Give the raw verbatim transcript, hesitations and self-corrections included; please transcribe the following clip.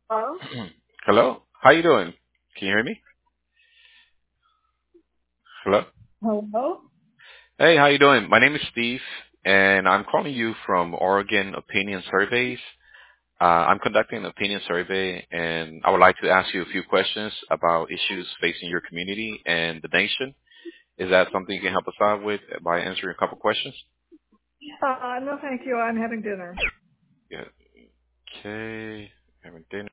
Hello? Hello? How you doing? Can you hear me? Hello? Hello? Hey, how you doing? My name is Steve, and I'm calling you from Oregon Opinion Surveys. Uh, I'm conducting an opinion survey, and I would like to ask you a few questions about issues facing your community and the nation. Is that something you can help us out with by answering a couple questions? Uh, no, thank you. I'm having dinner. Yeah. Okay. Having dinner.